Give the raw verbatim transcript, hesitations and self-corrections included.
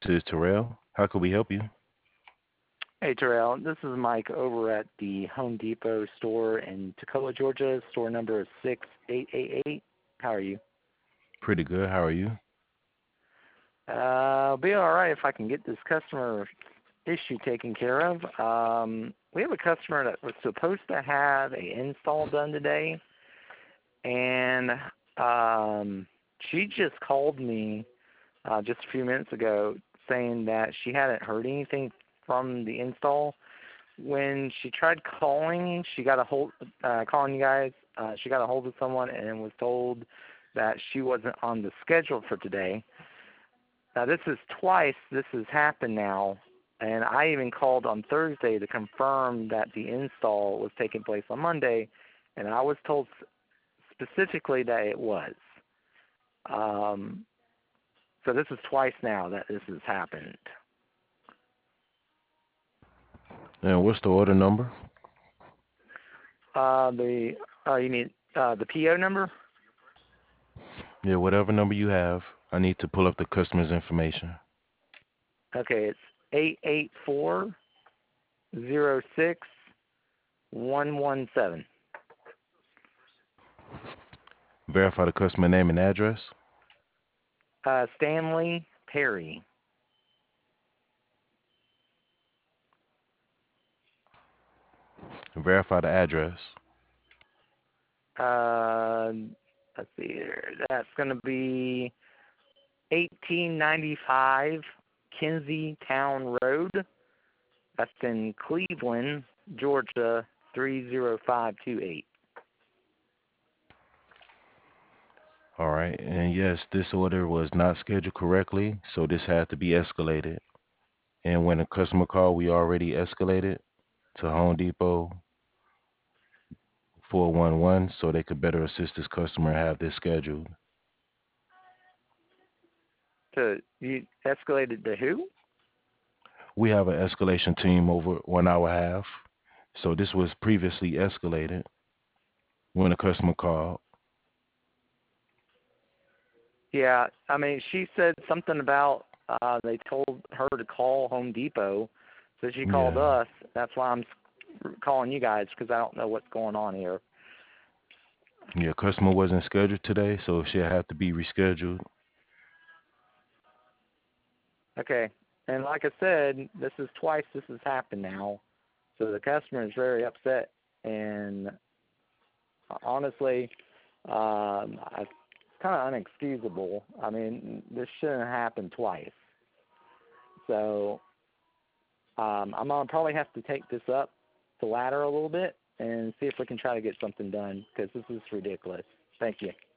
This is Terrell. How can we help you? Hey Terrell, this is Mike over at the Home Depot store in Toccoa, Georgia. Store number is six eight eight eight. How are you? Pretty good. How are you? Uh, I'll be all right if I can get this customer issue taken care of. Um, we have a customer that was supposed to have a install done today, and um, she just called me uh, just a few minutes ago saying that she hadn't heard anything from the install. When she tried calling, she got a hold, uh, calling you guys, uh, she got a hold of someone and was told that she wasn't on the schedule for today. Now this is twice this has happened now, and I even called on Thursday to confirm that the install was taking place on Monday, and I was told specifically that it was. Um, so this is twice now that this has happened. And what's the order number? Uh, the uh, you need uh, the P O number? Yeah, whatever number you have. I need to pull up the customer's information. Okay, it's eight eight four zero six one one seven. Verify the customer name and address. Uh, Stanley Perry. Verify the address. Uh, let's see here. That's going to be eighteen ninety-five Kinsey Town Road. That's in Cleveland, Georgia three zero five two eight. All right. And yes, this order was not scheduled correctly, so this had to be escalated. And when a customer called, we already escalated to Home Depot four one one so they could better assist this customer and have this scheduled. So you escalated to who? We have an escalation team over one hour half. So this was previously escalated when a customer called. Yeah, I mean, she said something about uh, they told her to call Home Depot, so she called Yeah. us. That's why I'm calling you guys because I don't know what's going on here. Yeah, customer wasn't scheduled today, so she'll have to be rescheduled. Okay, and like I said, this is twice this has happened now, so the customer is very upset, and honestly, um, I, it's kind of unexcusable. I mean, this shouldn't happen twice. So um, I'm gonna probably have to take this up the ladder a little bit and see if we can try to get something done because this is ridiculous. Thank you.